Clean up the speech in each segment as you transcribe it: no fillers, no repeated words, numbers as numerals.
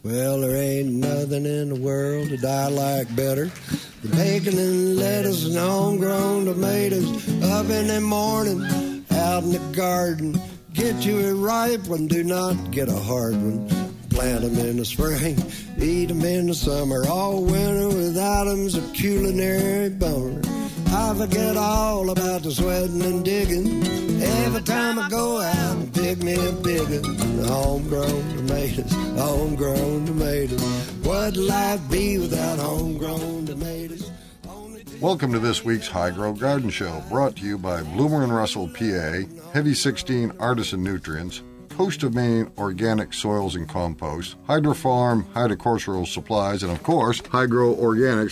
Well, there ain't nothing in the world that I like better than bacon and lettuce and homegrown tomatoes. Up in the morning, out in the garden, get you a ripe one, do not get a hard one. Plant them in the spring, eat them in the summer. All winter without them's a culinary bummer. I forget all about the sweating and digging every time I go out and pick me a big one. Homegrown tomatoes, homegrown tomatoes. What'd life be without homegrown tomatoes? Welcome to this week's High Grow Garden Show, brought to you by Bloomer & Russell, PA, Heavy 16 Artisan Nutrients, Coast of Maine Organic Soils and Compost, Hydrofarm Horticultural Supplies, and of course, High Grow Organics,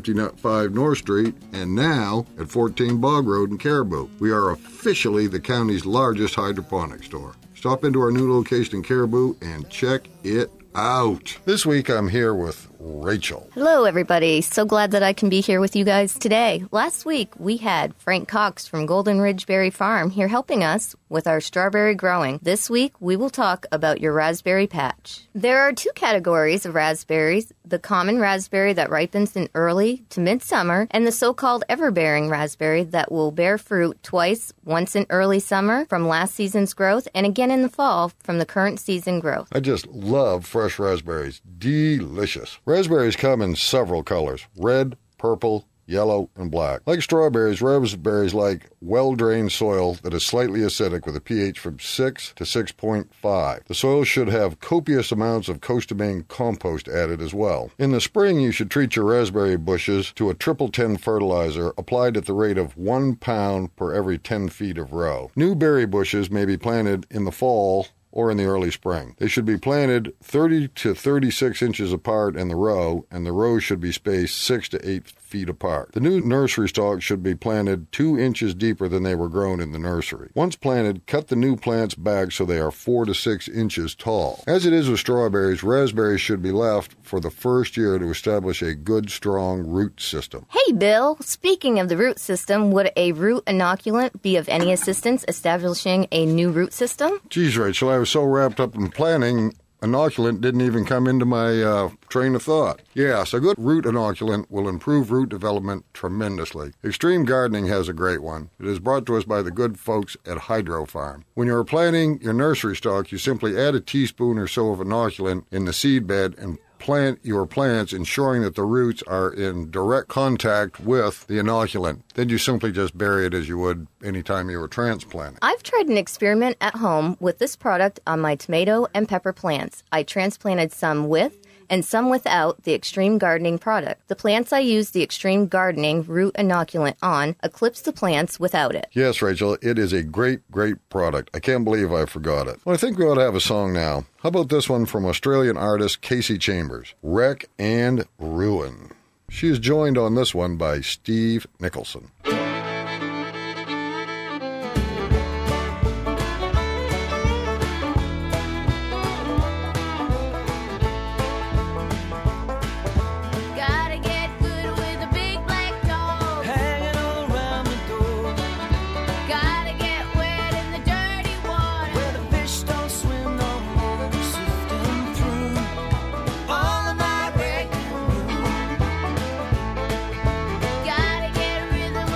355 North Street, and now at 14 Bog Road in Caribou. We are officially the county's largest hydroponic store. Stop into our new location in Caribou and check it out. This week I'm here with Rachel. Hello, everybody. So glad that I can be here with you guys today. Last week, we had Frank Cox from Golden Ridge Berry Farm here helping us with our strawberry growing. This week, we will talk about your raspberry patch. There are two categories of raspberries, the common raspberry that ripens in early to midsummer, and the so-called everbearing raspberry that will bear fruit twice, once in early summer from last season's growth, and again in the fall from the current season growth. I just love fresh raspberries. Delicious. Raspberries come in several colors: red, purple, yellow, and black. Like strawberries, raspberries like well-drained soil that is slightly acidic with a pH from 6 to 6.5. The soil should have copious amounts of Coast of Maine compost added as well. In the spring, you should treat your raspberry bushes to a 10-10 fertilizer applied at the rate of 1 pound per every 10 feet of row. New berry bushes may be planted in the fall or in the early spring. They should be planted 30 to 36 inches apart in the row, and the rows should be spaced 6 to 8 feet apart. The new nursery stalks should be planted 2 inches deeper than they were grown in the nursery. Once planted, cut the new plants back so they are 4 to 6 inches tall. As it is with strawberries, raspberries should be left for the first year to establish a good, strong root system. Hey, Bill, speaking of the root system, would a root inoculant be of any assistance establishing a new root system? Geez, Rachel, I was so wrapped up in planning, inoculant didn't even come into my train of thought. Yes, a good root inoculant will improve root development tremendously. Extreme Gardening has a great one. It is brought to us by the good folks at Hydrofarm. When you're planting your nursery stock, you simply add a teaspoon or so of inoculant in the seed bed and plant your plants, ensuring that the roots are in direct contact with the inoculant. Then you simply just bury it as you would anytime you were transplanting. I've tried an experiment at home with this product on my tomato and pepper plants. I transplanted some with and some without the Extreme Gardening product. The plants I used the Extreme Gardening root inoculant on eclipsed the plants without it. Yes, Rachel, it is a great, great product. I can't believe I forgot it. Well, I think we ought to have a song now. How about this one from Australian artist Casey Chambers, Wreck and Ruin. She is joined on this one by Steve Nicholson. Gotta get rhythm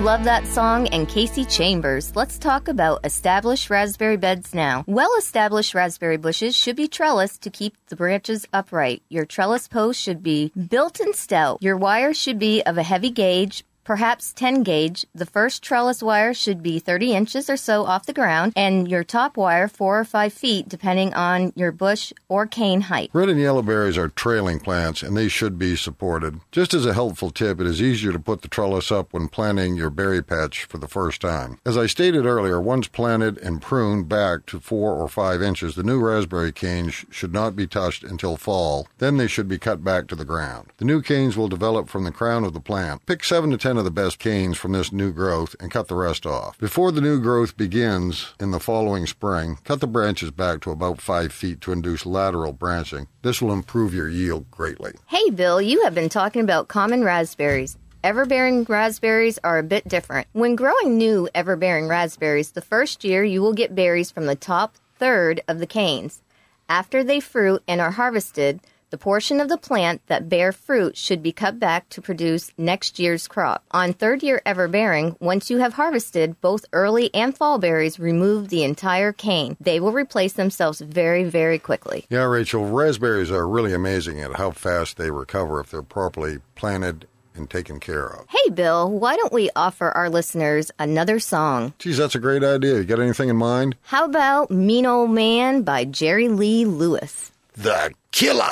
Love That Song and Casey Chambers. Let's talk about established raspberry beds now. Well-established raspberry bushes should be trellised to keep the branches upright. Your trellis post should be built and stout. Your wire should be of a heavy gauge, perhaps 10 gauge. The first trellis wire should be 30 inches or so off the ground, and your top wire 4 or 5 feet, depending on your bush or cane height. Red and yellow berries are trailing plants, and they should be supported. Just as a helpful tip, it is easier to put the trellis up when planting your berry patch for the first time. As I stated earlier, once planted and pruned back to 4 or 5 inches, the new raspberry canes should not be touched until fall. Then they should be cut back to the ground. The new canes will develop from the crown of the plant. Pick 7 to 10 of the best canes from this new growth and cut the rest off. Before the new growth begins in the following spring, cut the branches back to about 5 feet to induce lateral branching. This will improve your yield greatly. Hey, Bill, you have been talking about common raspberries. Everbearing raspberries are a bit different. When growing new everbearing raspberries, the first year you will get berries from the top third of the canes. After they fruit and are harvested, the portion of the plant that bear fruit should be cut back to produce next year's crop. On third year everbearing, once you have harvested both early and fall berries, remove the entire cane. They will replace themselves very, very quickly. Yeah, Rachel, raspberries are really amazing at how fast they recover if they're properly planted and taken care of. Hey, Bill, why don't we offer our listeners another song? Geez, that's a great idea. You got anything in mind? How about Mean Old Man by Jerry Lee Lewis? The Killer!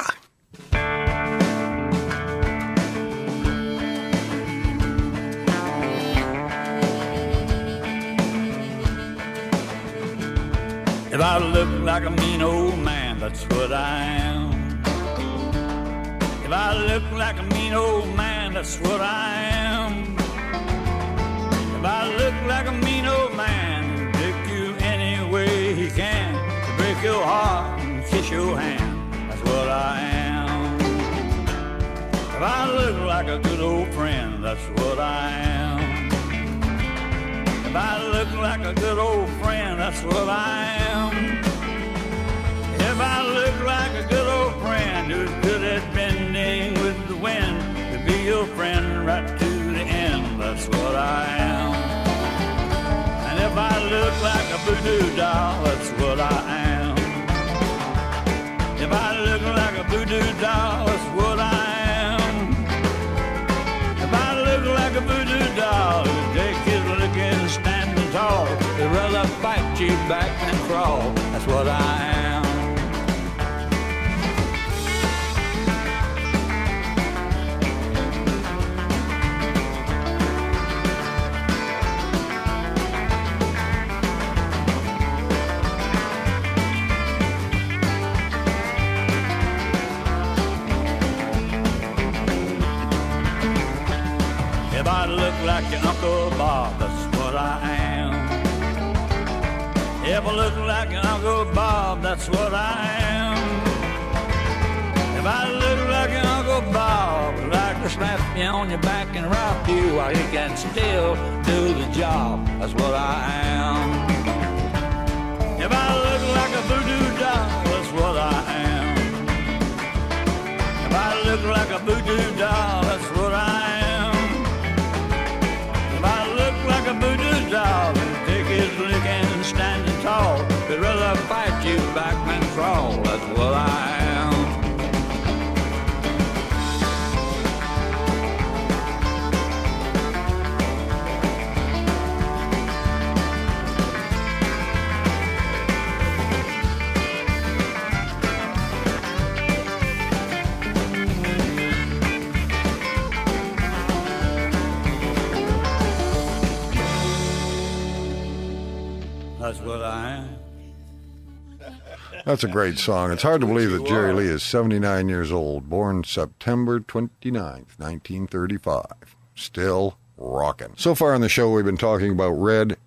If I look like a mean old man, that's what I am. If I look like a mean old man, that's what I am. If I look like a mean old man, he'll take you any way he can, to break your heart and kiss your hand. That's what I am. If I look like a good old friend, that's what I am. If I look like a good old friend, that's what I am. If I look like a good old friend who's good at bending with the wind, to be your friend right to the end, that's what I am. And if I look like a voodoo doll, that's what I am. If I look like a voodoo doll, that's what I am. If I look like a voodoo doll, who take his licking standing tall, he'd rather fight you back than crawl, that's what I am. If I look like your Uncle Bob, that's what I am. If I look like your Uncle Bob, that's what I am. If I look like your Uncle Bob, I'd like to slap you on your back and rock you while you can still do the job, that's what I am. If I look like a voodoo doll, that's what I am. If I look like a voodoo doll, that's what I am. Like a voodoo doll, and take his licking standing tall, he'd rather fight you back than crawl, that's what I am. That's what I am. That's a great song. It's hard to believe that Jerry Lee is 79 years old, born September 29th, 1935. Still rocking. So far in the show, we've been talking about red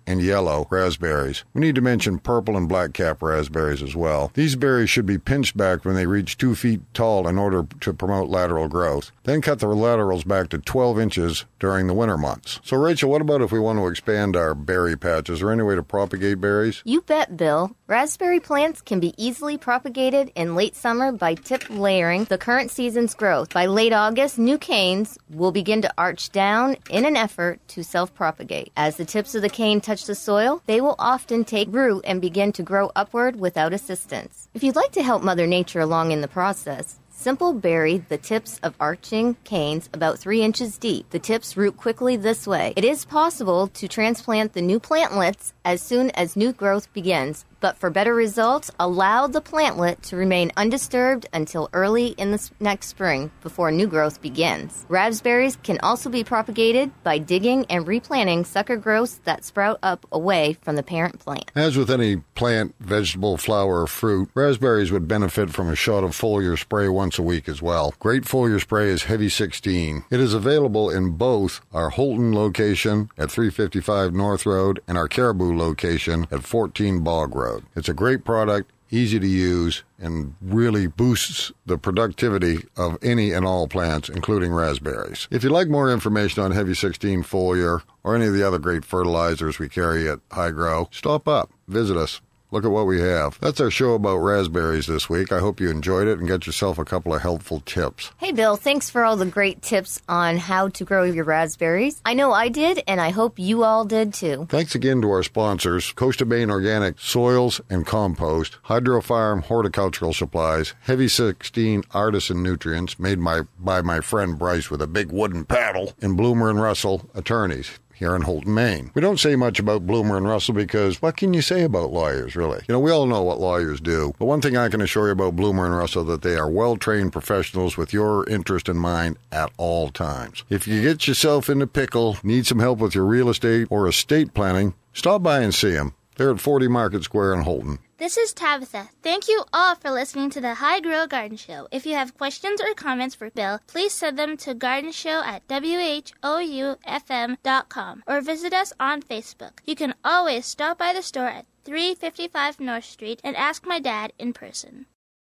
and yellow raspberries. We need to mention purple and black-cap raspberries as well. These berries should be pinched back when they reach 2 feet tall in order to promote lateral growth. Then cut the laterals back to 12 inches during the winter months. So, Rachel, what about if we want to expand our berry patch? Is there any way to propagate berries? You bet, Bill. Raspberry plants can be easily propagated in late summer by tip layering the current season's growth. By late August, new canes will begin to arch down in an effort to self-propagate. As the tips of the cane touch the soil, they will often take root and begin to grow upward without assistance. If you'd like to help Mother Nature along in the process, simply bury the tips of arching canes about 3 inches deep. The tips root quickly this way. It is possible to transplant the new plantlets as soon as new growth begins, but for better results, allow the plantlet to remain undisturbed until early in the next spring before new growth begins. Raspberries can also be propagated by digging and replanting sucker growths that sprout up away from the parent plant. As with any plant, vegetable, flower, or fruit, raspberries would benefit from a shot of foliar spray once a week as well. Great foliar spray is Heavy 16. It is available in both our Holton location at 355 North Road and our Caribou location at 14 Bog Road. It's a great product, easy to use, and really boosts the productivity of any and all plants, including raspberries. If you'd like more information on Heavy 16 foliar or any of the other great fertilizers we carry at High Grow, stop up, visit us. Look at what we have. That's our show about raspberries this week. I hope you enjoyed it and get yourself a couple of helpful tips. Hey, Bill, thanks for all the great tips on how to grow your raspberries. I know I did, and I hope you all did too. Thanks again to our sponsors, Coast of Maine Organic Soils and Compost, Hydro Farm Horticultural Supplies, Heavy 16 Artisan Nutrients, made by my friend Bryce with a big wooden paddle, and Bloomer and Russell Attorneys here in Holton, Maine. We don't say much about Bloomer and Russell because what can you say about lawyers, really? You know, we all know what lawyers do. But one thing I can assure you about Bloomer and Russell, that they are well-trained professionals with your interest in mind at all times. If you get yourself in a pickle, need some help with your real estate or estate planning, stop by and see them. They're at 40 Market Square in Holton. This is Tabitha. Thank you all for listening to the High Grow Garden Show. If you have questions or comments for Bill, please send them to gardenshow@whoufm.com or visit us on Facebook. You can always stop by the store at 355 North Street and ask my dad in person.